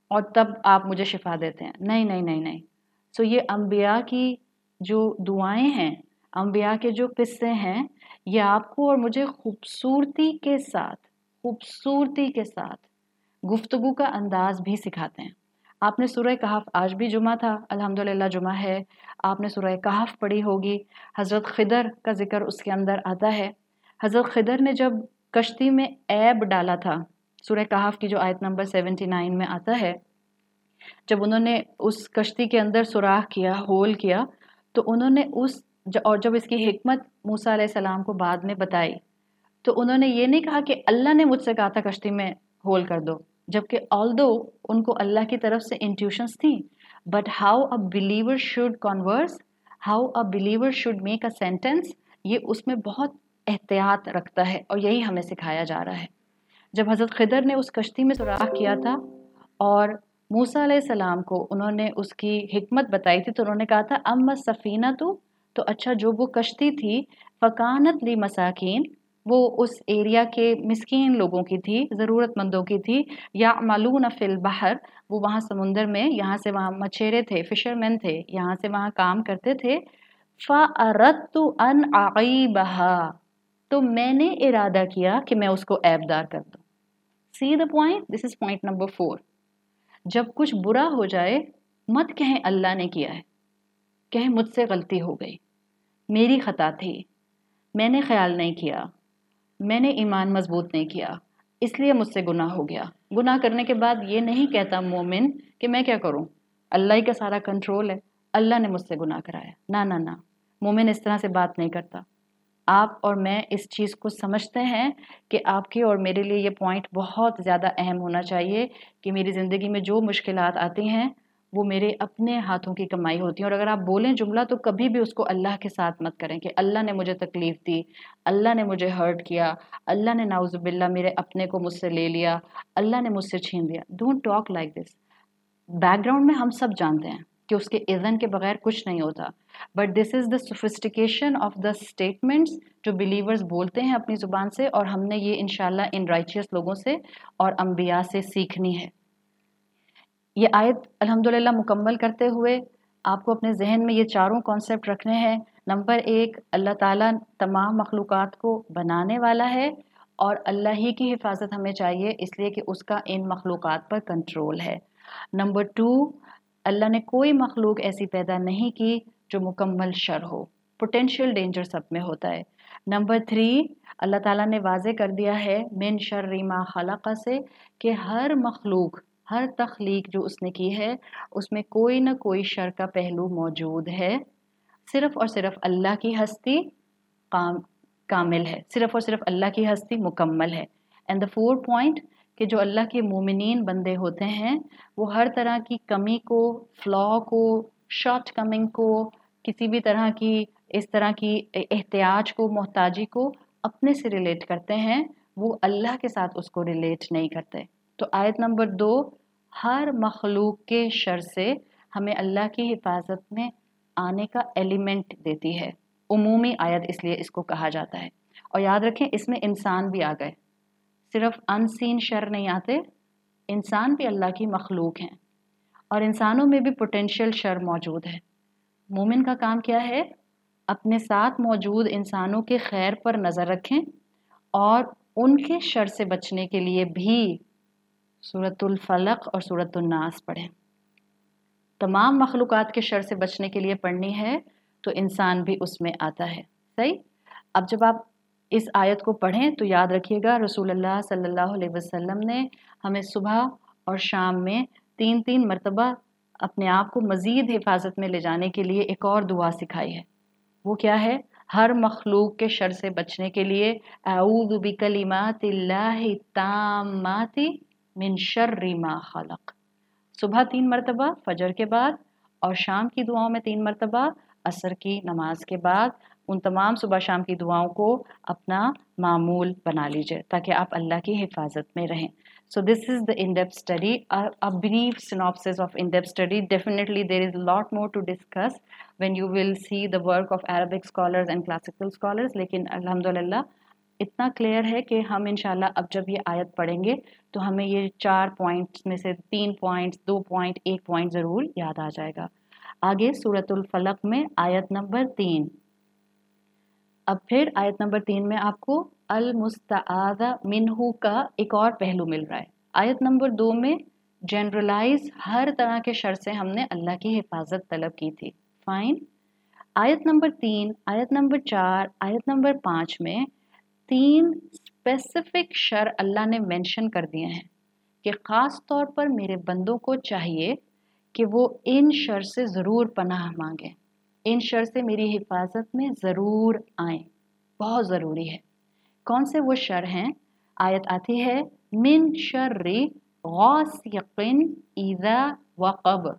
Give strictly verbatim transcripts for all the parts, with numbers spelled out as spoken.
اور تب آپ مجھے شفا دیتے ہیں. نہیں نہیں نہیں نہیں. سو یہ انبیاء کی جو دعائیں ہیں، انبیاء کے جو قصے ہیں، یہ آپ کو اور مجھے خوبصورتی کے ساتھ خوبصورتی کے ساتھ گفتگو کا انداز بھی سکھاتے ہیں. آپ نے سورہ کہف، آج بھی جمعہ تھا، الحمدللہ جمعہ ہے، آپ نے سورہ کہف پڑھی ہوگی. حضرت خضر کا ذکر اس کے اندر آتا ہے. حضرت خضر نے جب کشتی میں عیب ڈالا تھا، سورہ کہف کی جو آیت نمبر سیونٹی نائن میں آتا ہے، جب انہوں نے اس کشتی کے اندر سوراخ کیا، ہول کیا، تو انہوں نے اس اور جب اس کی حکمت موسیٰ علیہ السلام کو بعد میں بتائی، تو انہوں نے یہ نہیں کہا کہ اللہ نے مجھ سے کہا تھا کشتی میں ہول کر دو، جبکہ آلدو ان کو اللہ کی طرف سے انٹیوشنز تھیں، but how a believer should converse, how a believer should make a sentence, یہ اس میں بہت احتیاط رکھتا ہے، اور یہی ہمیں سکھایا جا رہا ہے. جب حضرت خضر نے اس کشتی میں سوراخ کیا تھا اور موسیٰ علیہ السلام کو انہوں نے اس کی حکمت بتائی تھی، تو انہوں نے کہا تھا اما السفینہ تو تو اچھا جو وہ کشتی تھی، فکانت لی مساکین، وہ اس ایریا کے مسکین لوگوں کی تھی، ضرورت مندوں کی تھی، یعملون فی البحر، وہ وہاں سمندر میں یہاں سے وہاں مچھیرے تھے، فشرمین تھے، یہاں سے وہاں کام کرتے تھے. فَأَرَدْتُ أَنْ أَعِيبَهَا، تو میں نے ارادہ کیا کہ میں اس کو عیب دار کر دوں. See the point, this is point number four. جب کچھ برا ہو جائے مت کہیں اللہ نے کیا ہے، کہیں مجھ سے غلطی ہو گئی، میری خطا تھی، میں نے خیال نہیں کیا، میں نے ایمان مضبوط نہیں کیا، اس لیے مجھ سے گناہ ہو گیا. گناہ کرنے کے بعد یہ نہیں کہتا مومن کہ میں کیا کروں، اللہ ہی کا سارا کنٹرول ہے، اللہ نے مجھ سے گناہ کرایا. نہ نہ نہ، مومن اس طرح سے بات نہیں کرتا. آپ اور میں اس چیز کو سمجھتے ہیں کہ آپ کی اور میرے لیے یہ پوائنٹ بہت زیادہ اہم ہونا چاہیے کہ میری زندگی میں جو مشکلات آتی ہیں وہ میرے اپنے ہاتھوں کی کمائی ہوتی ہیں. اور اگر آپ بولیں جملہ تو کبھی بھی اس کو اللہ کے ساتھ مت کریں کہ اللہ نے مجھے تکلیف دی، اللہ نے مجھے ہرٹ کیا، اللہ نے نعوذ باللہ میرے اپنے کو مجھ سے لے لیا، اللہ نے مجھ سے چھین لیا. Don't talk like this. بیک گراؤنڈ میں ہم سب جانتے ہیں کہ اس کے اذن کے بغیر کچھ نہیں ہوتا، but this is the sophistication of the statements جو بلیورز بولتے ہیں اپنی زبان سے، اور ہم نے یہ انشاءاللہ ان رائچیس لوگوں سے اور انبیاء سے سیکھنی ہے. یہ آیت الحمدللہ مکمل کرتے ہوئے آپ کو اپنے ذہن میں یہ چاروں کانسیپٹ رکھنے ہیں. نمبر ایک، اللہ تعالیٰ تمام مخلوقات کو بنانے والا ہے، اور اللہ ہی کی حفاظت ہمیں چاہیے اس لیے کہ اس کا ان مخلوقات پر کنٹرول ہے. نمبر ٹو، اللہ نے کوئی مخلوق ایسی پیدا نہیں کی جو مکمل شر ہو، پوٹینشیل ڈینجر سب میں ہوتا ہے. نمبر تھری، اللہ تعالیٰ نے واضح کر دیا ہے من شر ما خلق سے کہ ہر مخلوق، ہر تخلیق جو اس نے کی ہے اس میں کوئی نہ کوئی شر کا پہلو موجود ہے. صرف اور صرف اللہ کی ہستی کام کامل ہے، صرف اور صرف اللہ کی ہستی مکمل ہے. اینڈ دا فور پوائنٹ کہ جو اللہ کے مومنین بندے ہوتے ہیں وہ ہر طرح کی کمی کو، فلا کو، شارٹ کمنگ کو، کسی بھی طرح کی اس طرح کی احتیاج کو، محتاجی کو اپنے سے ریلیٹ کرتے ہیں، وہ اللہ کے ساتھ اس کو ریلیٹ نہیں کرتے. تو آیت نمبر دو ہر مخلوق کے شر سے ہمیں اللہ کی حفاظت میں آنے کا ایلیمنٹ دیتی ہے. عمومی آیت اس لیے اس کو کہا جاتا ہے. اور یاد رکھیں اس میں انسان بھی آ گئے، صرف ان سین شر نہیں آتے، انسان بھی اللہ کی مخلوق ہیں، اور انسانوں میں بھی پوٹینشیل شر موجود ہے. مومن کا کام کیا ہے؟ اپنے ساتھ موجود انسانوں کے خیر پر نظر رکھیں اور ان کے شر سے بچنے کے لیے بھی سورۃ الفلق اور سورۃ الناس پڑھیں. تمام مخلوقات کے شر سے بچنے کے لیے پڑھنی ہے تو انسان بھی اس میں آتا ہے. صحیح؟ اب جب آپ اس آیت کو پڑھیں تو یاد رکھیے گا رسول اللہ صلی اللہ علیہ وسلم نے ہمیں صبح اور شام میں تین تین مرتبہ اپنے آپ کو مزید حفاظت میں لے جانے کے لیے ایک اور دعا سکھائی ہے. وہ کیا ہے؟ ہر مخلوق کے شر سے بچنے کے لیے اعوذ بکلمات اللہ التامات من شر ما خلق. صبح تین مرتبہ فجر کے بعد، اور شام کی دعاؤں میں تین مرتبہ عصر کی نماز کے بعد. ان تمام صبح شام کی دعاؤں کو اپنا معمول بنا لیجئے تاکہ آپ اللہ کی حفاظت میں رہیں. So this is the in-depth study, a, a brief synopsis of in-depth study. Definitely there is a lot more to discuss when you will see the work of Arabic scholars and classical scholars. لیکن الحمدللہ اتنا clear ہے کہ ہم انشاءاللہ اب جب یہ آیت پڑھیں گے تو ہمیں یہ چار پوائنٹس میں سے تین پوائنٹس دو پوائنٹ ایک پوائنٹ ضرور یاد آ جائے گا. آگے سورۃ الفلق میں آیت نمبر تین. اب پھر آیت نمبر تین میں آپ کو المستعاذ منہ کا ایک اور پہلو مل رہا ہے. آیت نمبر دو میں جنرلائز ہر طرح کے شر سے ہم نے اللہ کی حفاظت طلب کی تھی. فائن. آیت نمبر تین، آیت نمبر چار، آیت نمبر پانچ میں تین اسپیسیفک شر اللہ نے مینشن کر دیے ہیں کہ خاص طور پر میرے بندوں کو چاہیے کہ وہ ان شر سے ضرور پناہ مانگیں، ان شر سے میری حفاظت میں ضرور آئیں، بہت ضروری ہے. کون سے وہ شر ہیں؟ آیت آتی ہے من شر غاسق اذا وقب،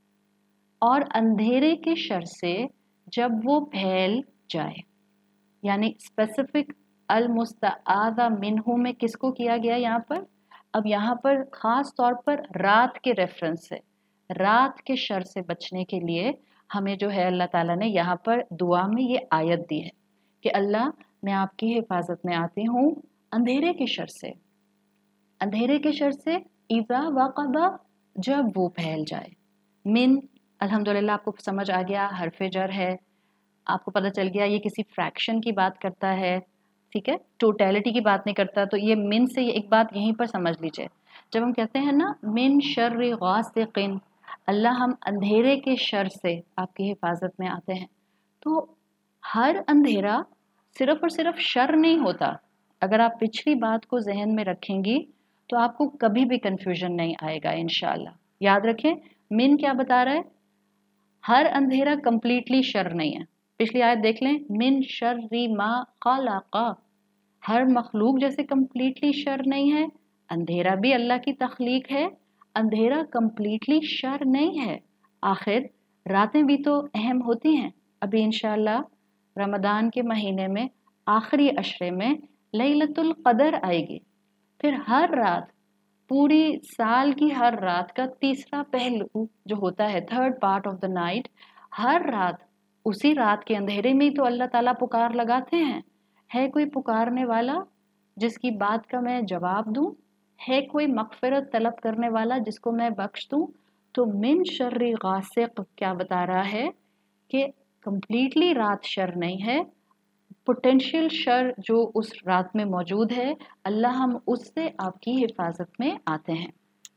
اور اندھیرے کے شر سے جب وہ پھیل جائے. یعنی اسپیسیفک المستعاذ منہ میں کس کو کیا گیا یہاں پر؟ اب یہاں پر خاص طور پر رات کے ریفرنس سے، رات کے شر سے بچنے کے لیے ہمیں جو ہے اللہ تعالیٰ نے یہاں پر دعا میں یہ آیت دی ہے کہ اللہ میں آپ کی حفاظت میں آتی ہوں اندھیرے کے شر سے. اندھیرے کے شر سے اذا وقب، جب وہ پھیل جائے. من الحمدللہ آپ کو سمجھ آ گیا، حرف جر ہے، آپ کو پتہ چل گیا یہ کسی فریکشن کی بات کرتا ہے، ٹھیک ہے، ٹوٹیلٹی کی بات نہیں کرتا. تو یہ من سے ایک بات یہیں پر سمجھ لیجئے، جب ہم کہتے ہیں نا من شر غاسق، اللہ ہم اندھیرے کے شر سے آپ کی حفاظت میں آتے ہیں، تو ہر اندھیرا صرف اور صرف شر نہیں ہوتا. اگر آپ پچھلی بات کو ذہن میں رکھیں گی تو آپ کو کبھی بھی کنفیوژن نہیں آئے گا انشاءاللہ. یاد رکھیں من کیا بتا رہا ہے؟ ہر اندھیرا کمپلیٹلی شر نہیں ہے. پچھلی آیت دیکھ لیں، من شر ما خلق، ہر مخلوق جیسے کمپلیٹلی شر نہیں ہے، اندھیرا بھی اللہ کی تخلیق ہے، اندھیرا کمپلیٹلی شر نہیں ہے. آخر راتیں بھی تو اہم ہوتی ہیں. ابھی انشاءاللہ رمضان کے مہینے میں آخری عشرے میں لیلۃ القدر آئے گی. پھر ہر رات، پوری سال کی ہر رات کا تیسرا پہلو جو ہوتا ہے، third part of the night, ہر رات اسی رات کے اندھیرے میں ہی تو اللہ تعالیٰ پکار لگاتے ہیں. ہے کوئی پکارنے والا جس کی بات کا میں جواب دوں؟ ہے کوئی مغفرت طلب کرنے والا جس کو میں بخش دوں؟ تو من شر غاسق کیا بتا رہا ہے کہ کمپلیٹلی رات شر نہیں ہے، پوٹینشیل شر جو اس رات میں موجود ہے، اللہ ہم اس سے آپ کی حفاظت میں آتے ہیں.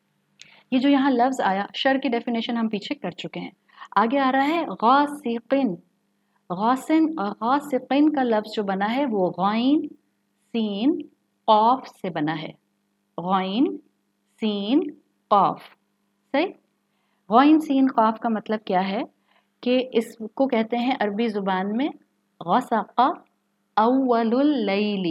یہ جو یہاں لفظ آیا، شر کی ڈیفینیشن ہم پیچھے کر چکے ہیں. آگے آ رہا ہے غاسقن. غاسن غاسقن کا لفظ جو بنا ہے وہ غائن سین قاف سے بنا ہے. غائن سین قاف، صحیح. غائن سین قاف کا مطلب کیا ہے کہ اس کو کہتے ہیں عربی زبان میں غسق اول اللیلی.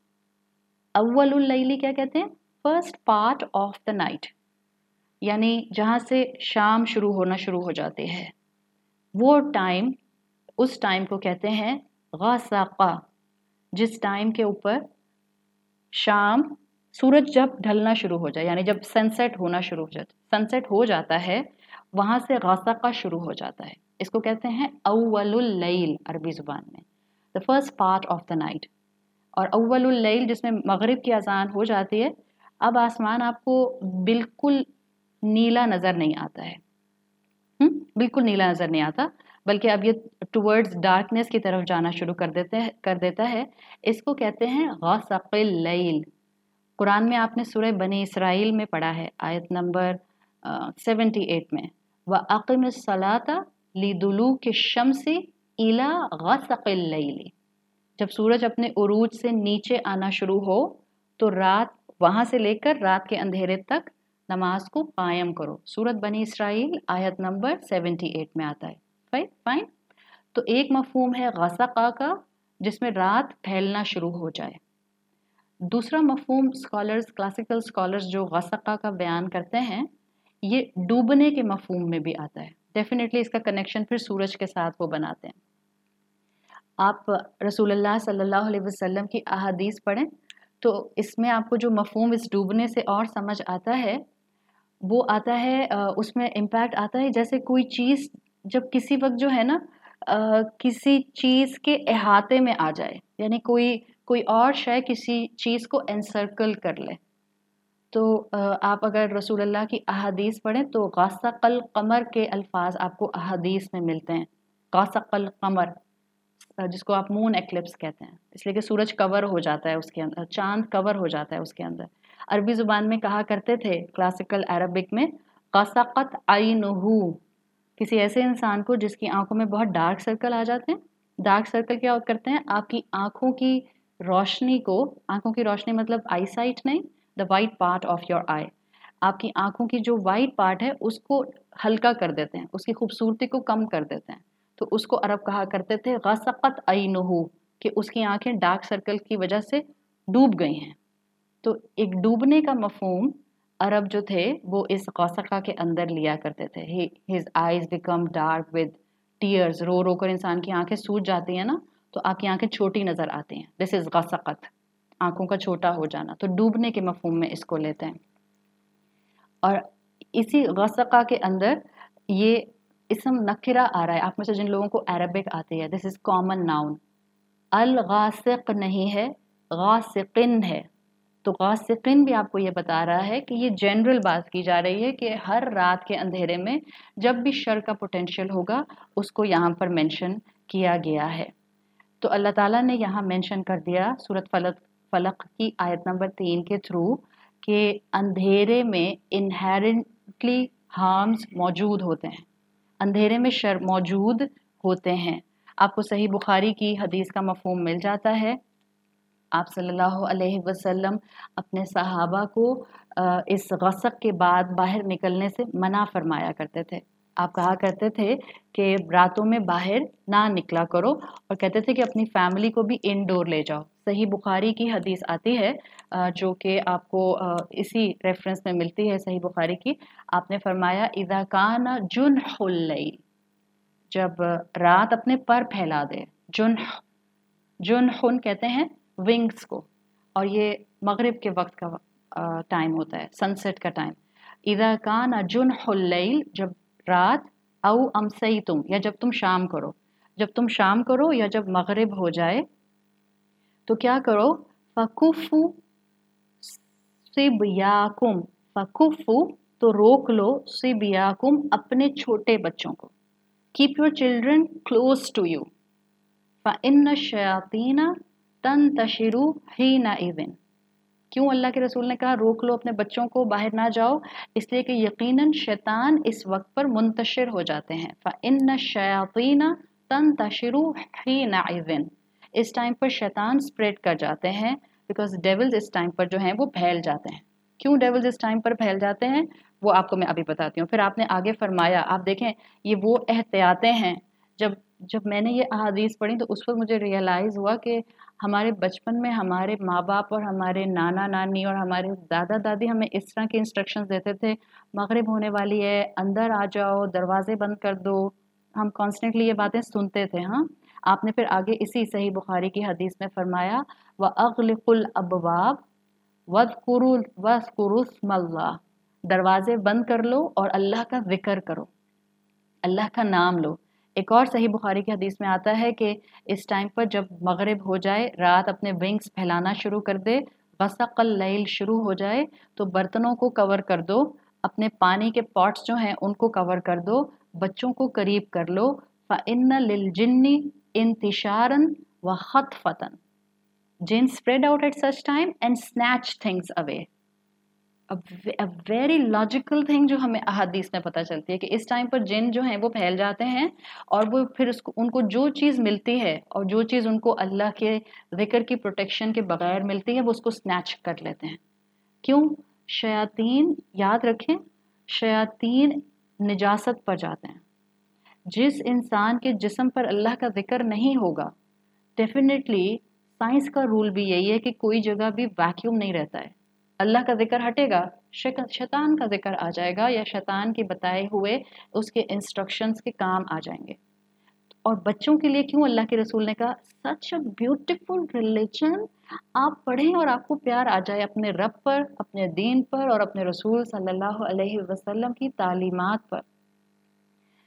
اول اللیلی کیا کہتے ہیں؟ First part of the night, یعنی جہاں سے شام شروع ہونا شروع ہو جاتے ہے، وہ ٹائم، اس ٹائم کو کہتے ہیں غسقہ. جس ٹائم کے اوپر شام، سورج جب ڈھلنا شروع ہو جائے، یعنی جب سن سیٹ ہونا شروع ہو جاتا سن سیٹ ہو جاتا ہے، وہاں سے غسقہ شروع ہو جاتا ہے. اس کو کہتے ہیں اول اللیل عربی زبان میں، the first part of the night. اور اول اللیل جس میں مغرب کی اذان ہو جاتی ہے، اب آسمان آپ کو بالکل نیلا نظر نہیں آتا ہے، ہم بالکل نیلا نظر نہیں آتا، بلکہ اب یہ ٹورڈز ڈارکنیس کی طرف جانا شروع کر دیتے کر دیتا ہے. اس کو کہتے ہیں غسق اللیل. قرآن میں آپ نے سورہ بنی اسرائیل میں پڑھا ہے آیت نمبر سیونٹی ایٹ میں، وَأَقِمِ الصَّلَاةَ لِدُلُوكِ الشَّمْسِ إِلَى غَسَقِ اللَّيْلِ. جب سورج اپنے عروج سے نیچے آنا شروع ہو تو رات، وہاں سے لے کر رات کے اندھیرے تک نماز کو قائم کرو. سورت بنی اسرائیل آیت نمبر سیونٹی ایٹ میں آتا ہے. فائن فائن تو ایک مفہوم ہے غسقہ کا جس میں رات پھیلنا شروع ہو جائے. دوسرا مفہوم اسکالرز، کلاسیکل اسکالرز جو غسقہ کا بیان کرتے ہیں، یہ ڈوبنے کے مفہوم میں بھی آتا ہے. ڈیفینیٹلی اس کا کنیکشن پھر سورج کے ساتھ وہ بناتے ہیں. آپ رسول اللہ صلی اللہ علیہ وسلم کی احادیث پڑھیں تو اس میں آپ کو جو مفہوم اس ڈوبنے سے اور سمجھ آتا ہے، وہ آتا ہے، اس میں امپیکٹ آتا ہے جیسے کوئی چیز جب کسی وقت جو ہے نا کسی چیز کے احاطے میں آ جائے، یعنی کوئی कोई और शय किसी चीज़ को एनसर्कल कर ले। तो आप अगर रसूल अल्लाह की अहादीस पढ़ें तो गासक़ल कमर के अल्फाज आपको अहादीस में मिलते हैं। गासक़ल कमर, जिसको आप मून एक्लिप्स कहते हैं, इसलिए कि सूरज कवर हो जाता है उसके अंदर, चांद कवर हो जाता है उसके अंदर। अरबी ज़ुबान में कहा करते थे क्लासिकल अरबिक में, गासक़त आइनुहु, किसी ऐसे इंसान को जिसकी आंखों में बहुत डार्क सर्कल आ जाते हैं। डार्क सर्कल क्या करते हैं, आपकी आंखों की रोशनी को, आंखों की रोशनी मतलब आई साइट नहीं, the white part of your eye, आपकी आंखों की जो वाइट पार्ट है उसको हल्का कर देते हैं, उसकी खूबसूरती को कम कर देते हैं। तो उसको अरब कहा करते थे गसक़त ऐनुहु, कि उसकी आंखें डार्क सर्कल की वजह से डूब गई हैं। तो एक डूबने का मफहूम अरब जो थे वो इस गसक़ा के अंदर लिया करते थे। His eyes become dark with tears, रो रो कर इंसान की आंखें सूज जाती हैं ना, तो आपकी आंखें छोटी नज़र आती हैं। दिस इज़ गसक़त, आंखों का छोटा हो जाना। तो डूबने के मफहूम में इसको लेते हैं। और इसी गसक़ा के अंदर ये इसम नकिरा आ रहा है। आप में से जिन लोगों को अरबिक आती है, दिस इज़ कॉमन नाउन। अल गासिक नहीं है, गासिकिन है। तो गासिकिन भी आपको ये बता रहा है कि ये जनरल बात की जा रही है कि हर रात के अंधेरे में जब भी शर का पोटेंशियल होगा उसको यहाँ पर मेंशन किया गया है। तो अल्लाह ताला ने यहाँ मेंशन कर दिया सूरत फलक फलक की आयत नंबर तीन के थ्रू कि अंधेरे में इनहेरेंटली हार्म्स मौजूद होते हैं, अंधेरे में शर मौजूद होते हैं। आपको सही बुखारी की हदीस का मफहूम मिल जाता है। आप सल्लल्लाहु अलैहि वसल्लम अपने सहाबा को इस गसक के बाद बाहर निकलने से मना फरमाया करते थे। आप कहा करते थे कि रातों में बाहर ना निकला करो, और कहते थे कि अपनी फैमिली को भी इनडोर ले जाओ। सही बुखारी की हदीस आती है जो कि आपको इसी रेफरेंस में मिलती है, सही बुखारी की। आपने फरमाया इज़ा काना जुन्हुल लैल, जब रात अपने पर फैला दे। जुन्ह, जुन्हुन कहते हैं विंग्स को, और ये मगरिब के वक्त का टाइम होता है, सनसेट का टाइम। इज़ा काना जुन्हुल लैल, जब रात, औ अमसैतुम, या जब तुम शाम करो, जब तुम शाम करो या जब मगरिब हो जाए तो क्या करो, फकुफु सिबयाकुम, फकुफु तो रोक लो, सिबयाकुम अपने छोटे बच्चों को, keep your children close to you, फ़इन्न शयातीना तंतशिरु हीना इज़िन। क्यों अल्लाह के रसूल ने कहा रोक लो अपने बच्चों को, बाहर ना जाओ? इसलिए कि यकीनन शैतान इस वक्त पर मुंतशिर हो जाते हैं। फ़इन्न शयातीना तंतशिरु हीना इज़िन, इस टाइम पर शैतान स्प्रेड कर जाते हैं, बिकॉज डेविल्स इस टाइम पर जो हैं वो फैल जाते हैं। क्यों डेविल्स इस टाइम पर फैल जाते हैं वो आपको मैं अभी बताती हूँ। फिर आपने आगे फरमाया, आप देखें ये वो एहतियातें हैं। जब जब मैंने ये अहादीस पढ़ी तो उस वक्त मुझे रियलाइज़ हुआ कि हमारे बचपन में हमारे माँ बाप और हमारे नाना नानी और हमारे दादा दादी हमें इस तरह के इंस्ट्रक्शंस देते थे, मगरिब होने वाली है, अंदर आ जाओ, दरवाजे बंद कर दो। हम कॉन्स्टेंटली ये बातें सुनते थे। हाँ, आपने फिर आगे इसी सही बुखारी की हदीस में फरमाया, व अग़लिक़ुल अबवाब वज़्कुरु वज़्कुरुस्मल्लाह, दरवाजे बंद कर लो और अल्लाह का जिक्र करो, अल्लाह का नाम लो। एक और सही बुखारी की हदीस में आता है कि इस टाइम पर जब मगरिब हो जाए, रात अपने विंग्स फैलाना शुरू कर दे, गसक़ल लैल शुरू हो जाए, तो बर्तनों को कवर कर दो, अपने पानी के पॉट्स जो हैं उनको कवर कर दो, बच्चों को करीब कर लो। फ़इन्न लिल जिन्नी इंतिशारन व खतफतन, जिन spread out at such time and snatch things away. A very logical thing जो हमें अहादीस में पता चलती है कि इस टाइम पर जिन जो हैं वो फैल जाते हैं, और वो फिर उसको उनको जो चीज़ मिलती है और जो चीज़ उनको अल्लाह के ज़िक्र की प्रोटेक्शन के बगैर मिलती है वो उसको स्नैच कर लेते हैं। क्यों? शयातीन, याद रखें, शयातीन निजासत पर जाते हैं। जिस इंसान के जिस्म पर अल्लाह का ज़िक्र नहीं होगा, डेफिनेटली साइंस का रूल भी यही है कि कोई जगह भी वैक्यूम नहीं रहता है। अल्लाह का जिक्र हटेगा, शैतान का जिक्र आ जाएगा, या शैतान के बताए हुए उसके इंस्ट्रक्शंस के काम आ जाएंगे। और बच्चों के लिए क्यों अल्लाह के रसूल ने कहा सच अ ब्यूटीफुल रिलीजन, आप पढ़ें और आपको प्यार आ जाए अपने रब पर, अपने दीन पर और अपने रसूल सल्लल्लाहु अलैहि वसल्लम की तालीमात पर।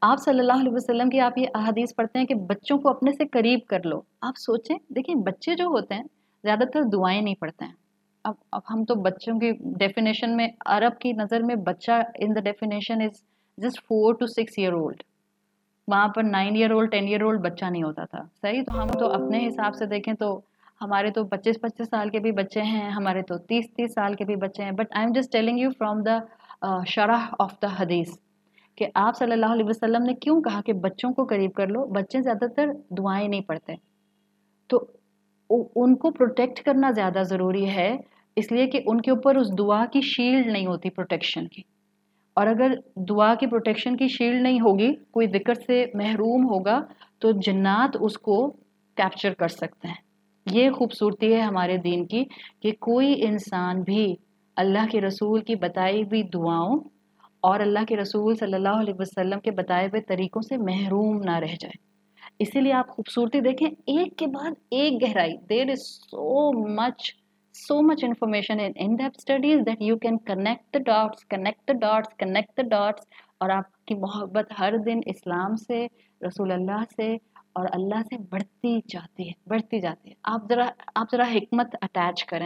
آپ صلی اللہ علیہ وسلم کی آپ یہ احادیث پڑھتے ہیں کہ بچوں کو اپنے سے قریب کر لو. آپ سوچیں دیکھیں بچے جو ہوتے ہیں زیادہ تر دعائیں نہیں پڑھتے ہیں. اب اب ہم تو بچوں کی ڈیفینیشن میں عرب کی نظر میں بچہ in the definition is just four to six year old. وہاں پر nine year old ten year old بچہ نہیں ہوتا تھا. صحیح. تو ہم تو اپنے حساب سے دیکھیں تو ہمارے تو پچیس پچیس سال کے بھی بچے ہیں, ہمارے تو تیس تیس سال کے بھی بچے ہیں. But I'm just telling you from the شرح آف دا حدیث کہ آپ صلی اللہ علیہ وسلم نے کیوں کہا کہ بچوں کو قریب کر لو. بچے زیادہ تر دعائیں نہیں پڑھتے, تو ان کو پروٹیکٹ کرنا زیادہ ضروری ہے, اس لیے کہ ان کے اوپر اس دعا کی شیلڈ نہیں ہوتی پروٹیکشن کی. اور اگر دعا کی پروٹیکشن کی شیلڈ نہیں ہوگی, کوئی ذکر سے محروم ہوگا تو جنات اس کو کیپچر کر سکتے ہیں. یہ خوبصورتی ہے ہمارے دین کی کہ کوئی انسان بھی اللہ کے رسول کی بتائی ہوئی دعاؤں اور اللہ کے رسول صلی اللہ علیہ وسلم کے بتائے ہوئے طریقوں سے محروم نہ رہ جائے. اسی لیے آپ خوبصورتی دیکھیں, ایک کے بعد ایک گہرائی. دیر از سو مچ so much information in in-depth studies that you can connect the dots, connect the dots, connect the dots. اور آپ کی محبت ہر دن اسلام سے, رسول اللہ سے اور اللہ سے بڑھتی جاتی ہے, بڑھتی جاتی ہے. آپ ذرا آپ ذرا حکمت اٹیچ کریں.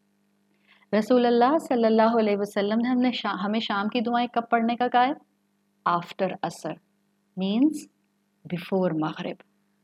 رسول اللہ صلی اللہ علیہ وسلم نے ہم نے شا, ہمیں شام کی دعائیں کب پڑھنے کا کہا ہے؟ آفٹر عصر, مینس بیفور مغرب,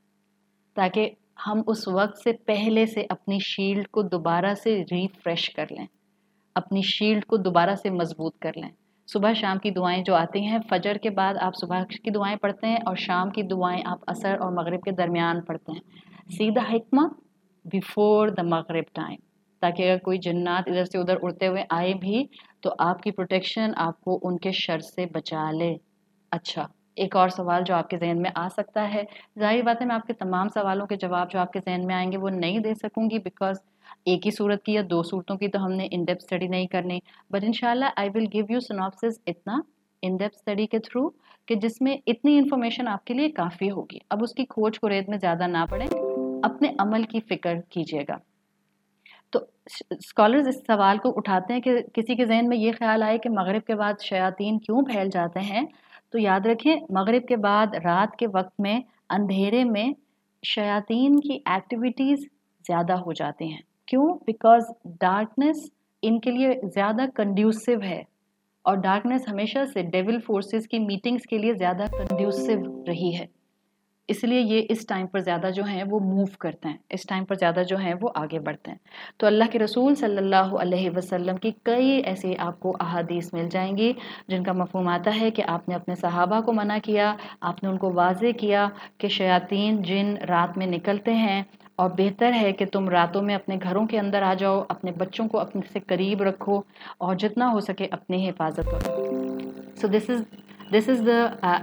تاکہ ہم اس وقت سے پہلے سے اپنی شیلڈ کو دوبارہ سے ریفریش کر لیں, اپنی شیلڈ کو دوبارہ سے مضبوط کر لیں. صبح شام کی دعائیں جو آتی ہیں, فجر کے بعد آپ صبح کی دعائیں پڑھتے ہیں اور شام کی دعائیں آپ عصر اور مغرب کے درمیان پڑھتے ہیں. سیدھا حکمہ بیفور دا مغرب ٹائم, تاکہ اگر کوئی جنات ادھر سے ادھر اڑتے ہوئے آئے بھی تو آپ کی پروٹیکشن آپ کو ان کے شر سے بچا لے. اچھا, ایک اور سوال جو آپ کے ذہن میں آ سکتا ہے, ظاہر بات ہے میں آپ کے تمام سوالوں کے جواب جو آپ کے ذہن میں آئیں گے وہ نہیں دے سکوں گی, بیکاز ایک ہی صورت کی یا دو صورتوں کی تو ہم نے ان ڈیپتھ اسٹڈی نہیں کرنی. بٹ انشاءاللہ آئی ول گیو یو سناپسس اتنا ان ڈیپتھ اسٹڈی کے تھرو کہ جس میں اتنی انفارمیشن آپ کے لیے کافی ہوگی. اب اس کی کھوج کو ریت میں زیادہ نہ پڑیں, اپنے عمل کی فکر کیجیے گا. تو اسکالرز اس سوال کو اٹھاتے ہیں کہ کسی کے ذہن میں یہ خیال آئے کہ مغرب کے بعد شیاطین کیوں پھیل جاتے ہیں. تو یاد رکھیں مغرب کے بعد رات کے وقت میں اندھیرے میں شیاطین کی ایکٹیویٹیز زیادہ ہو جاتی ہیں. کیوں؟ بیکاز ڈارکنیس ان کے لیے زیادہ کنڈیوسو ہے, اور ڈارکنیس ہمیشہ سے ڈیول فورسز کی میٹنگز کے لیے زیادہ کنڈیوسو رہی ہے. اس لیے یہ اس ٹائم پر زیادہ جو ہیں وہ موو کرتے ہیں, اس ٹائم پر زیادہ جو ہیں وہ آگے بڑھتے ہیں. تو اللہ کے رسول صلی اللہ علیہ وسلم کی کئی ایسی آپ کو احادیث مل جائیں گی جن کا مفہوم آتا ہے کہ آپ نے اپنے صحابہ کو منع کیا, آپ نے ان کو واضح کیا کہ شیاطین جن رات میں نکلتے ہیں, اور بہتر ہے کہ تم راتوں میں اپنے گھروں کے اندر آ جاؤ, اپنے بچوں کو اپنے سے قریب رکھو اور جتنا ہو سکے اپنی حفاظت کرو. سو this is this is the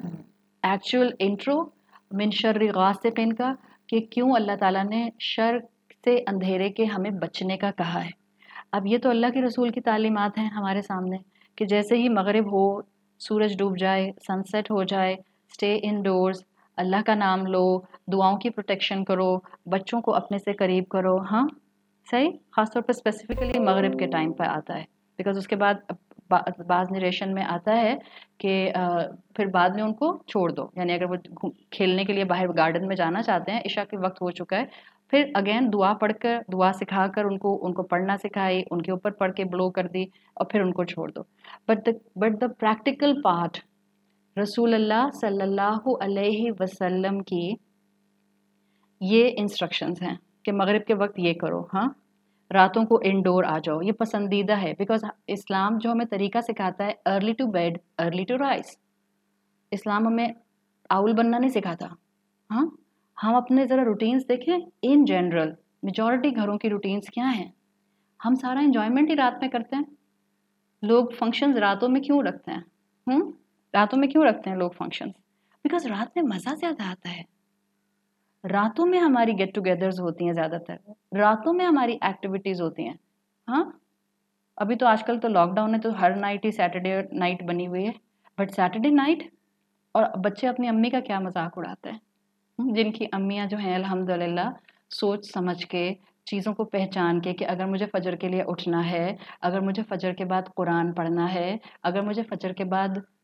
actual intro من شر غاسق کا, کہ کیوں اللہ تعالیٰ نے شر سے اندھیرے کے ہمیں بچنے کا کہا ہے. اب یہ تو اللہ کے رسول کی تعلیمات ہیں ہمارے سامنے کہ جیسے ہی مغرب ہو, سورج ڈوب جائے, سن سیٹ ہو جائے, اسٹے ان ڈورز, اللہ کا نام لو, دعاؤں کی پروٹیکشن کرو, بچوں کو اپنے سے قریب کرو. ہاں صحیح, خاص طور پر اسپیسیفکلی مغرب کے ٹائم پر آتا ہے, بیکاز اس کے بعد بعض نریشن میں آتا ہے کہ پھر بعد میں ان کو چھوڑ دو, یعنی اگر وہ کھیلنے کے لیے باہر گارڈن میں جانا چاہتے ہیں, عشاء کے وقت ہو چکا ہے, پھر اگین دعا پڑھ کر دعا سکھا کر ان کو ان کو پڑھنا سکھائی, ان کے اوپر پڑھ کے بلو کر دی اور پھر ان کو چھوڑ دو. But but the practical part رسول اللہ صلی اللہ علیہ وسلم کی یہ انسٹرکشنز ہیں کہ مغرب کے وقت یہ کرو, ہاں راتوں کو انڈور آ جاؤ. یہ پسندیدہ ہے بیکاز اسلام جو ہمیں طریقہ سکھاتا ہے early to bed early to rise. اسلام ہمیں آؤل بننا نہیں سکھاتا. ہاں ہم اپنے ذرا روٹینز دیکھیں, ان جنرل میجورٹی گھروں کی روٹینز کیا ہیں؟ ہم سارا انجوائمنٹ ہی رات میں کرتے ہیں. لوگ فنکشنز راتوں میں کیوں رکھتے ہیں؟ ہوں راتوں میں کیوں رکھتے ہیں لوگ فنکشنز؟ بیکاز رات میں مزہ زیادہ آتا ہے. راتوں میں ہماری گیٹ ٹوگیدرز ہوتی ہیں, زیادہ تر راتوں میں ہماری ایکٹیویٹیز ہوتی ہیں. ہاں ابھی تو آج کل تو لاک ڈاؤن ہے تو ہر نائٹ ہی سیٹرڈے نائٹ بنی ہوئی ہے, بٹ سیٹرڈے نائٹ اور بچے اپنی امی کا کیا مذاق اڑاتے ہیں, جن کی امیاں جو ہیں الحمدللہ سوچ سمجھ کے چیزوں کو پہچان کے کہ اگر مجھے فجر کے لیے اٹھنا ہے, اگر مجھے فجر کے بعد قرآن پڑھنا ہے, اگر مجھے فجر کے بعد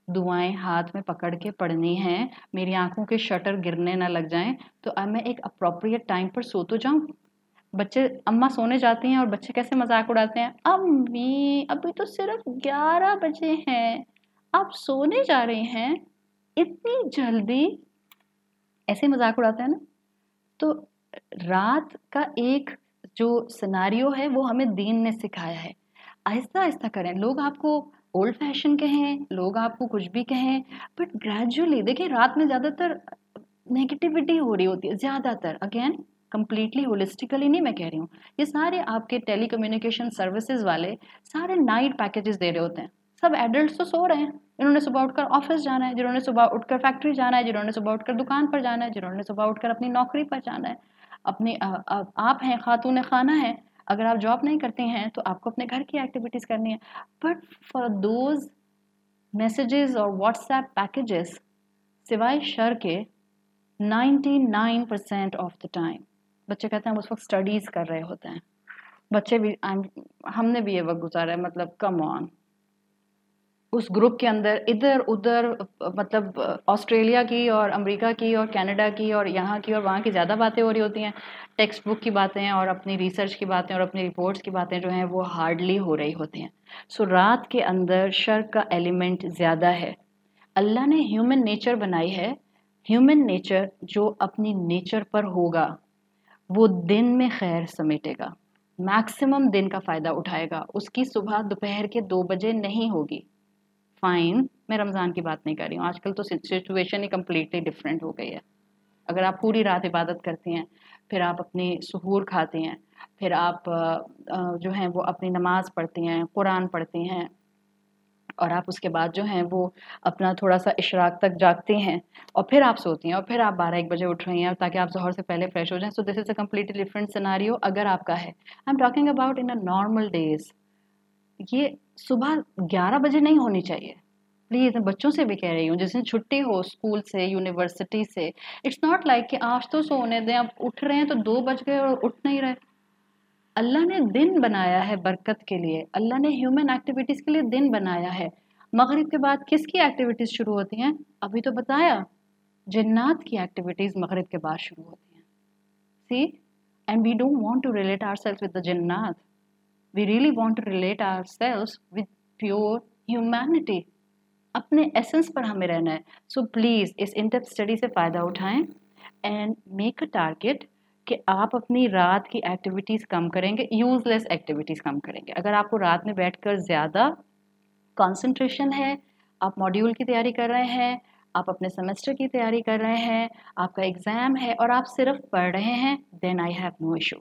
دعائیں ہاتھ میں پکڑ کے پڑھنی ہیں، میری آنکھوں کے شٹر گرنے نہ لگ جائیں، تو اب میں ایک اپروپریٹ ٹائم پر سو تو جاؤں. بچے اماں سونے جاتی ہیں اور بچے کیسے مذاق اڑاتے ہیں، امی ابھی تو صرف گیارہ بجے ہیں، آپ سونے جا رہے ہیں اتنی جلدی، ایسے مذاق اڑاتے ہیں نا. تو رات کا ایک جو سناریو ہے وہ ہمیں دین نے سکھایا ہے. آہستہ آہستہ کریں. لوگ آپ کو اولڈ فیشن کہیں، لوگ آپ کو کچھ بھی کہیں، بٹ گریجولی دیکھیں رات میں زیادہ تر نیگیٹیوٹی ہو رہی ہوتی ہے، زیادہ تر. اگین کمپلیٹلی ہولسٹیکلی نہیں میں کہہ رہی ہوں، یہ سارے آپ کے ٹیلی کمیونیکیشن سروسز والے سارے نائٹ پیکیجز دے رہے ہوتے ہیں. سب ایڈلٹس تو سو رہے ہیں، انہوں نے صبح اٹھ کر آفس جانا ہے، جنہوں نے صبح اٹھ کر فیکٹری جانا ہے، جنہوں نے صبح اٹھ کر دکان پر جانا ہے، جنہوں نے صبح اٹھ کر اپنی نوکری پر جانا ہے. اپنی آپ ہیں خاتون خانہ ہیں، اگر آپ جاب نہیں کرتے ہیں تو آپ کو اپنے گھر کی ایکٹیویٹیز کرنی ہے. بٹ فار دوز میسیجز اور واٹس ایپ پیکیجز، سوائے شر کے ninety nine percent of the time بچے کہتے ہیں ہم اس وقت اسٹڈیز کر رہے ہوتے ہیں. بچے بھی ہم نے بھی یہ وقت گزارا ہے، مطلب کم آن. اس گروپ کے اندر ادھر ادھر مطلب آسٹریلیا کی اور امریکہ کی اور کینیڈا کی اور یہاں کی اور وہاں کی زیادہ باتیں ہو رہی ہوتی ہیں، ٹیکسٹ بک کی باتیں اور اپنی ریسرچ کی باتیں اور اپنی رپورٹس کی باتیں جو ہیں وہ ہارڈلی ہو رہی ہوتی ہیں. سو رات کے اندر شر کا ایلیمنٹ زیادہ ہے. اللہ نے ہیومن نیچر بنائی ہے، ہیومن نیچر جو اپنی نیچر پر ہوگا وہ دن میں خیر سمیٹے گا، میکسیمم دن کا فائدہ اٹھائے گا. اس کی صبح دوپہر کے دو بجے نہیں ہوگی. فائن، میں رمضان کی بات نہیں کر رہی ہوں، آج کل تو سچویشن ہی کمپلیٹلی ڈفرینٹ ہو گئی ہے. اگر آپ پوری رات عبادت کرتی ہیں، پھر آپ اپنی سحور کھاتی ہیں، پھر آپ جو ہیں وہ اپنی نماز پڑھتی ہیں، قرآن پڑھتی ہیں، اور آپ اس کے بعد جو ہیں وہ اپنا تھوڑا سا اشراق تک جاگتے ہیں، اور پھر آپ سوتی ہیں، اور پھر آپ بارہ ایک بجے اٹھ رہی ہیں تاکہ آپ ظہر سے پہلے فریش ہو جائیں. So this is a completely different scenario اگر آپ کا ہے. I'm talking about in normal days. یہ صبح گیارہ بجے نہیں ہونی چاہیے پلیز. میں بچوں سے بھی کہہ رہی ہوں جس دن چھٹی ہو اسکول سے، یونیورسٹی سے، اٹس ناٹ لائک کہ آج تو سونے دیں، اب اٹھ رہے ہیں تو دو بج گئے اور اٹھ نہیں رہے. اللہ نے دن بنایا ہے برکت کے لیے، اللہ نے ہیومن ایکٹیویٹیز کے لیے دن بنایا ہے. مغرب کے بعد کس کی ایکٹیویٹیز شروع ہوتی ہیں؟ ابھی تو بتایا، جنات کی ایکٹیویٹیز مغرب کے بعد شروع ہوتی ہیں. See and we don't want to relate ourself with the جنات. We really want to relate ourselves with pure humanity. اپنے ایسنس پر ہمیں رہنا ہے. سو پلیز اس انٹیپ اسٹڈی سے فائدہ اٹھائیں اینڈ میک اے ٹارگیٹ کہ آپ اپنی رات کی ایکٹیویٹیز کم کریں گے، یوز لیس ایکٹیویٹیز کم کریں گے. اگر آپ کو رات میں بیٹھ کر زیادہ کانسنٹریشن ہے، آپ ماڈیول کی تیاری کر رہے ہیں، آپ اپنے سیمسٹر کی تیاری کر رہے ہیں، آپ کا ایگزام ہے اور آپ صرف پڑھ رہے ہیں، then I have no issue.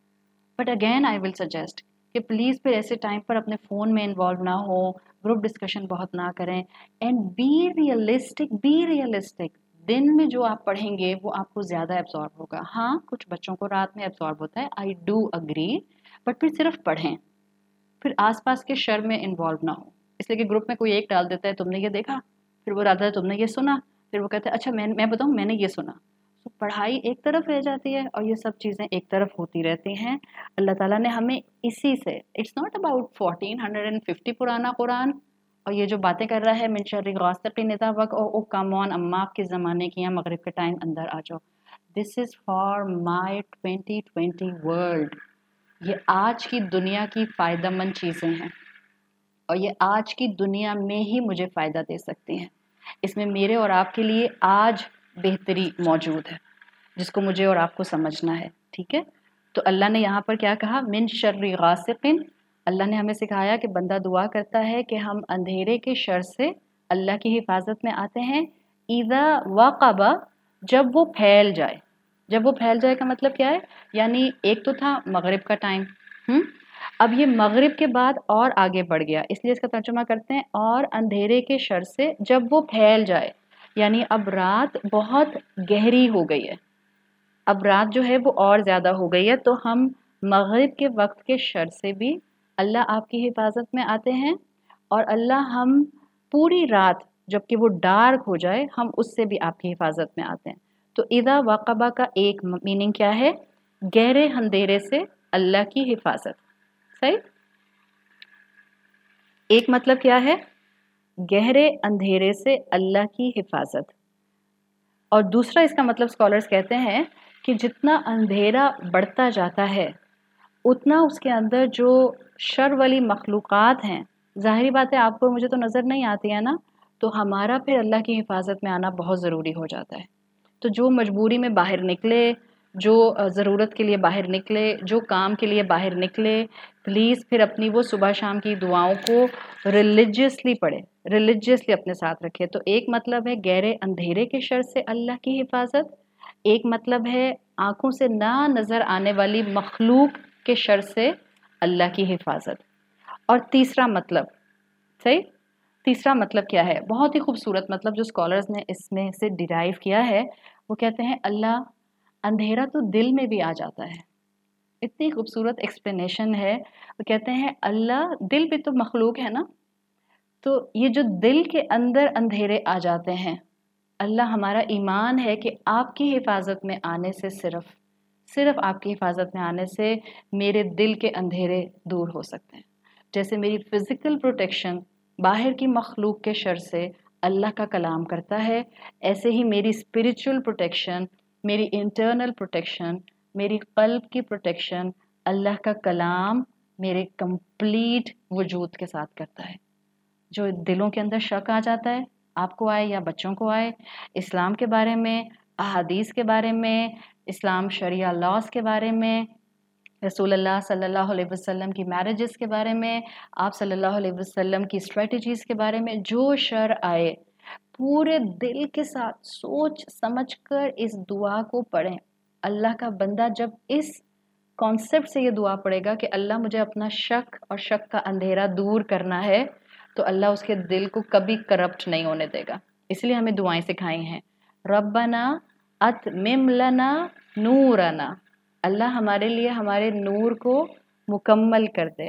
But again I will suggest کہ پلیز پھر ایسے ٹائم پر اپنے فون میں انوالو نہ ہو، گروپ ڈسکشن بہت نہ کریں، and be realistic. Be realistic. دن میں جو آپ پڑھیں گے وہ آپ کو زیادہ ایبزارب ہوگا. ہاں کچھ بچوں کو رات میں ایبزارب ہوتا ہے، آئی ڈو اگری، بٹ پھر صرف پڑھیں، پھر آس پاس کے شر میں انوالو نہ ہو. اس لیے کہ گروپ میں کوئی ایک ڈال دیتا ہے تم نے یہ دیکھا، پھر وہ ڈالتا ہے تم نے یہ سنا، پھر وہ کہتے ہیں اچھا میں میں بتاؤں میں نے یہ سنا. تو پڑھائی ایک طرف رہ جاتی ہے اور یہ سب چیزیں ایک طرف ہوتی رہتی ہیں. اللہ تعالیٰ نے ہمیں اسی سے، it's not about fourteen hundred and fifty پرانا قرآن اور یہ جو باتیں کر رہا ہے من شر غاسق اذا وقب، او کم آن اما آپ کے زمانے کی ہیں، مغرب کے ٹائم اندر آ جاؤ. This is for my twenty twenty world. یہ آج کی دنیا کی فائدہ مند چیزیں ہیں اور یہ آج کی دنیا میں ہی مجھے فائدہ دے سکتی ہیں. اس میں میرے اور آپ کے لیے آج بہتری موجود ہے جس کو مجھے اور آپ کو سمجھنا ہے. ٹھیک ہے، تو اللہ نے یہاں پر کیا کہا؟ من شر غاسق. اللہ نے ہمیں سکھایا کہ بندہ دعا کرتا ہے کہ ہم اندھیرے کے شر سے اللہ کی حفاظت میں آتے ہیں. اذا وقب، جب وہ پھیل جائے. جب وہ پھیل جائے کا مطلب کیا ہے؟ یعنی ایک تو تھا مغرب کا ٹائم، ہم اب یہ مغرب کے بعد اور آگے بڑھ گیا، اس لیے اس کا ترجمہ کرتے ہیں اور اندھیرے کے شر سے جب وہ پھیل جائے، یعنی اب رات بہت گہری ہو گئی ہے، اب رات جو ہے وہ اور زیادہ ہو گئی ہے، تو ہم مغرب کے وقت کے شر سے بھی اللہ آپ کی حفاظت میں آتے ہیں، اور اللہ ہم پوری رات جب کہ وہ ڈارک ہو جائے ہم اس سے بھی آپ کی حفاظت میں آتے ہیں. تو اذا وقبہ کا ایک میننگ کیا ہے؟ گہرے اندھیرے سے اللہ کی حفاظت. صحیح. ایک مطلب کیا ہے؟ گہرے اندھیرے سے اللہ کی حفاظت. اور دوسرا اس کا مطلب اسکالرس کہتے ہیں کہ جتنا اندھیرا بڑھتا جاتا ہے اتنا اس کے اندر جو شر والی مخلوقات ہیں، ظاہری بات ہے آپ کو مجھے تو نظر نہیں آتی ہے نا، تو ہمارا پھر اللہ کی حفاظت میں آنا بہت ضروری ہو جاتا ہے. تو جو مجبوری میں باہر نکلے، جو ضرورت کے لیے باہر نکلے، جو کام کے لیے باہر نکلے، پلیز پھر اپنی وہ صبح شام کی دعاؤں کو ریلیجیسلی پڑھے، ریلیجیسلی اپنے ساتھ رکھے. تو ایک مطلب ہے گہرے اندھیرے کے شر سے اللہ کی حفاظت، ایک مطلب ہے آنکھوں سے نہ نظر آنے والی مخلوق کے شر سے اللہ کی حفاظت. اور تیسرا مطلب، صحیح، تیسرا مطلب کیا ہے؟ بہت ہی خوبصورت مطلب جو اسکالرز نے اس میں سے ڈیرائیو کیا ہے، وہ کہتے ہیں اللہ اندھیرا تو دل میں بھی آ جاتا ہے. اتنی خوبصورت ایکسپلینیشن ہے. وہ کہتے ہیں اللہ، دل بھی تو مخلوق ہے نا، تو یہ جو دل کے اندر اندھیرے آ جاتے ہیں، اللہ ہمارا ایمان ہے کہ آپ کی حفاظت میں آنے سے صرف صرف آپ کی حفاظت میں آنے سے میرے دل کے اندھیرے دور ہو سکتے ہیں. جیسے میری فزیکل پروٹیکشن باہر کی مخلوق کے شر سے اللہ کا کلام کرتا ہے، ایسے ہی میری اسپریچول پروٹیکشن، میری انٹرنل پروٹیکشن، میری قلب کی پروٹیکشن اللہ کا کلام میرے کمپلیٹ وجود کے ساتھ کرتا ہے. جو دلوں کے اندر شک آ جاتا ہے، آپ کو آئے یا بچوں کو آئے، اسلام کے بارے میں، احادیث کے بارے میں، اسلام شریعہ لاز کے بارے میں، رسول اللہ صلی اللہ علیہ وسلم کی میرجز کے بارے میں، آپ صلی اللہ علیہ وسلم کی اسٹریٹجیز کے بارے میں، جو شر آئے پورے دل کے ساتھ سوچ سمجھ کر اس دعا کو پڑھیں. اللہ کا بندہ جب اس کانسیپٹ سے یہ دعا پڑھے گا کہ اللہ مجھے اپنا شک اور شک کا اندھیرا دور کرنا ہے، تو اللہ اس کے دل کو کبھی کرپٹ نہیں ہونے دے گا. اس لیے ہمیں دعائیں سکھائی ہیں، ربنا اتمم لنا نورنا، اللہ ہمارے لیے ہمارے نور کو مکمل کر دے.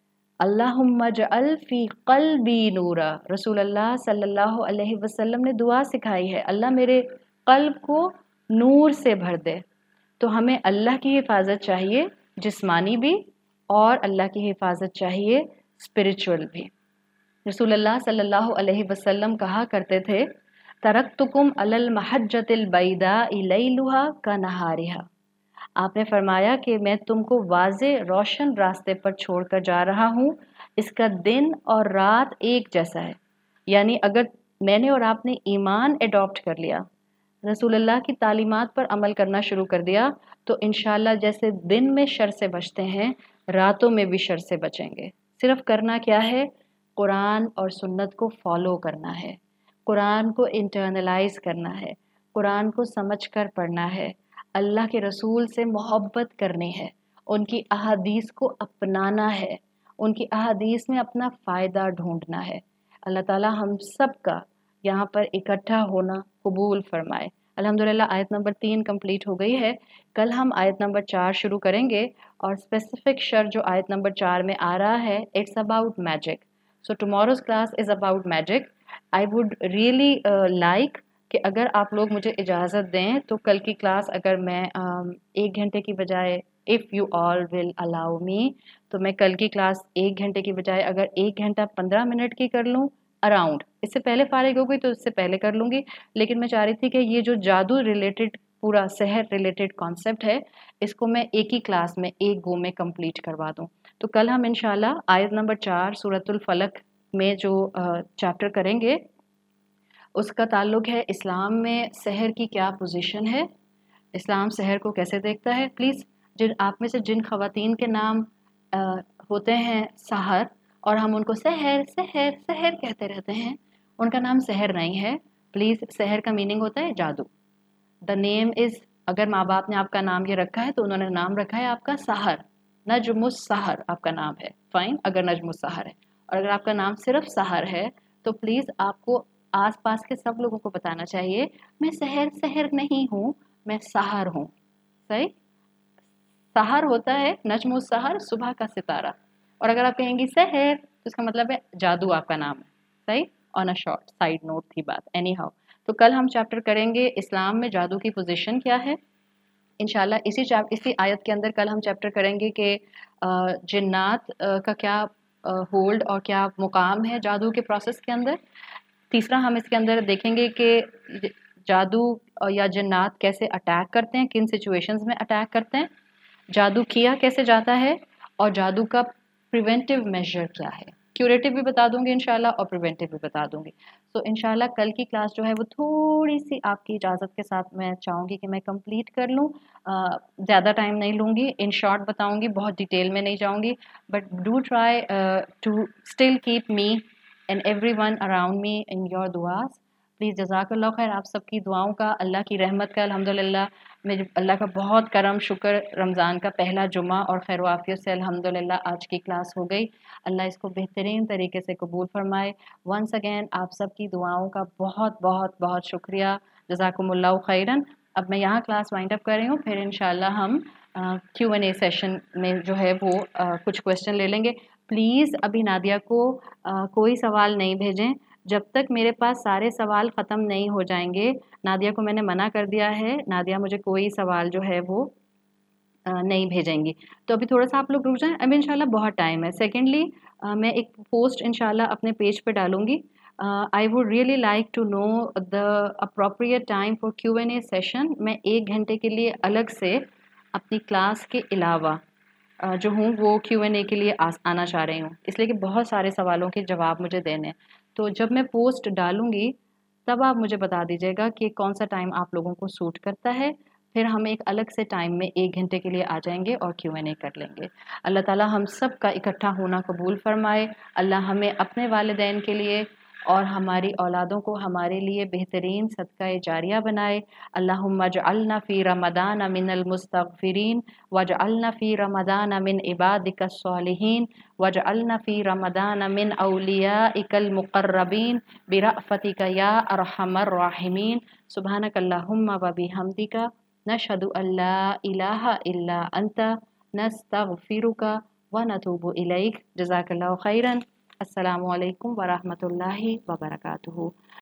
اللہم اجعل فی قلبی نورا، رسول اللہ صلی اللہ علیہ وسلم نے دعا سکھائی ہے، اللہ میرے قلب کو نور سے بھر دے. تو ہمیں اللہ کی حفاظت چاہیے جسمانی بھی، اور اللہ کی حفاظت چاہیے اسپریچول بھی. رسول اللہ صلی اللہ علیہ وسلم کہا کرتے تھے، ترکتکم علی المحجۃ البیضاء لیلھا کنہارھا. آپ نے فرمایا کہ میں تم کو واضح روشن راستے پر چھوڑ کر جا رہا ہوں، اس کا دن اور رات ایک جیسا ہے. یعنی اگر میں نے اور آپ نے ایمان اڈاپٹ کر لیا، رسول اللہ کی تعلیمات پر عمل کرنا شروع کر دیا، تو انشاءاللہ جیسے دن میں شر سے بچتے ہیں، راتوں میں بھی شر سے بچیں گے. صرف کرنا کیا ہے؟ قرآن اور سنت کو فالو کرنا ہے، قرآن کو انٹرنلائز کرنا ہے، قرآن کو سمجھ کر پڑھنا ہے، اللہ کے رسول سے محبت کرنی ہے، ان کی احادیث کو اپنانا ہے، ان کی احادیث میں اپنا فائدہ ڈھونڈنا ہے. اللہ تعالی ہم سب کا یہاں پر اکٹھا ہونا قبول فرمائے. الحمدللہ آیت نمبر تین کمپلیٹ ہو گئی ہے. کل ہم آیت نمبر چار شروع کریں گے، اور اسپیسیفک شر جو آیت نمبر چار میں آ رہا ہے، it's about magic. So tomorrow's class is about magic. I would really like کہ اگر آپ لوگ مجھے اجازت دیں تو کل کی کلاس اگر میں um, ایک گھنٹے کی بجائے، اف یو آل ول الاؤ می، تو میں کل کی کلاس ایک گھنٹے کی بجائے اگر ایک گھنٹہ پندرہ منٹ کی کر لوں اراؤنڈ. اس سے پہلے فارغ ہو گئی تو اس سے پہلے کر لوں گی، لیکن میں چاہ رہی تھی کہ یہ جو جادو ریلیٹڈ پورا سحر ریلیٹڈ کانسیپٹ ہے، اس کو میں ایک ہی کلاس میں ایک گو میں کمپلیٹ کروا دوں. تو کل ہم انشاءاللہ آیت نمبر چار سورۃ الفلق میں جو چیپٹر کریں گے، اس کا تعلق ہے اسلام میں سحر کی کیا پوزیشن ہے، اسلام سحر کو کیسے دیکھتا ہے. پلیز جن آپ میں سے جن خواتین کے نام ہوتے ہیں سحر، اور ہم ان کو سحر سحر سحر کہتے رہتے ہیں، ان کا نام سحر نہیں ہے. پلیز، سحر کا میننگ ہوتا ہے جادو. دا نیم از، اگر ماں باپ نے آپ کا نام یہ رکھا ہے تو انہوں نے نام رکھا ہے آپ کا سحر، نجم السحر آپ کا نام ہے. فائن، اگر نجم السحر ہے. اور اگر آپ کا نام صرف سحر ہے تو پلیز آپ کو آس پاس کے سب لوگوں کو بتانا چاہیے، میں سحر سحر نہیں ہوں، میں سحر ہوں. صحیح، سحر ہوتا ہے نجم السحر، صبح کا ستارہ. اور اگر آپ کہیں گی سحر تو اس کا مطلب ہے جادو آپ کا نام ہے. صحیح، on a short side note تھی بات. اینی ہاؤ، تو کل ہم چیپٹر کریں گے اسلام میں جادو کی پوزیشن کیا ہے. انشاءاللہ اسی اسی آیت کے اندر کل ہم چیپٹر کریں گے کہ جنات کا کیا ہولڈ اور کیا مقام ہے جادو کے پروسیس کے اندر. تیسرا ہم اس کے اندر دیکھیں گے کہ جادو یا جنات کیسے اٹیک کرتے ہیں، کن سچویشنز میں اٹیک کرتے ہیں، جادو کیا کیسے جاتا ہے، اور جادو کا پریونٹیو میجر کیا ہے. کیوریٹیو بھی بتا دوں گی انشاءاللہ اور پریونٹیو بھی بتا دوں گی. تو انشاءاللہ کل کی کلاس جو ہے وہ تھوڑی سی آپ کی اجازت کے ساتھ میں چاہوں گی کہ میں کمپلیٹ کر لوں. زیادہ ٹائم نہیں لوں گی، ان شارٹ بتاؤں گی، بہت ڈیٹیل میں نہیں جاؤں گی. But do try to still keep me and everyone around me in your دعاز. پلیز جزاک اللہ خیر. آپ سب کی دعاؤں کا، اللہ کی رحمت کا الحمدللہ میرے اللہ کا بہت کرم شکر، رمضان کا پہلا جمعہ اور خیر و عافیت سے الحمدللہ آج کی کلاس ہو گئی. اللہ اس کو بہترین طریقے سے قبول فرمائے. ونس اگین آپ سب کی دعاؤں کا بہت بہت بہت شکریہ. جزاکم اللہ خیراً. اب میں یہاں کلاس وائنڈ اپ کر رہی ہوں، پھر انشاءاللہ ہم کیو این اے سیشن میں جو ہے وہ کچھ کویشچن لے لیں گے. پلیز ابھی نادیہ کو کوئی سوال نہیں بھیجیں جب تک میرے پاس سارے سوال ختم نہیں ہو جائیں گے. نادیہ کو میں نے منع کر دیا ہے، نادیہ مجھے کوئی سوال جو ہے وہ نہیں بھیجیں گی. تو ابھی تھوڑا سا آپ لوگ رک جائیں، ابھی انشاءاللہ بہت ٹائم ہے. سیکنڈلی میں ایک پوسٹ انشاءاللہ اپنے پیج پہ ڈالوں گی. I would really like to know the appropriate time for Q and A session. میں ایک گھنٹے کے لیے الگ سے اپنی کلاس کے علاوہ جو ہوں وہ کیو این اے کے لیے آنا چاہ رہی ہوں، اس لیے کہ بہت سارے سوالوں کے جواب مجھے دینے. تو جب میں پوسٹ ڈالوں گی تب آپ مجھے بتا دیجیے گا کہ کون سا ٹائم آپ لوگوں کو سوٹ کرتا ہے. پھر ہم ایک الگ سے ٹائم میں ایک گھنٹے کے لیے آ جائیں گے اور کیو این اے کر لیں گے. اللہ تعالیٰ ہم سب کا اکٹھا ہونا قبول فرمائے. اللہ ہمیں اپنے والدین کے لیے اور ہماری اولادوں کو ہمارے لیے بہترین صدقہ جاریہ بنائے. اللہم اجعلنا فی رمضان من المستغفرین واجعلنا فی رمضان من عبادک الصالحین واجعلنا فی رمضان من اولیائک المقربین برأفتک یا ارحم الراحمین. سبحانک اللہم و بحمدک نشہد ان لا الہ الا انت نستغفرک ونتوب الیک. جزاک اللہ خیراً. السلام علیکم ورحمۃ اللہ وبرکاتہ.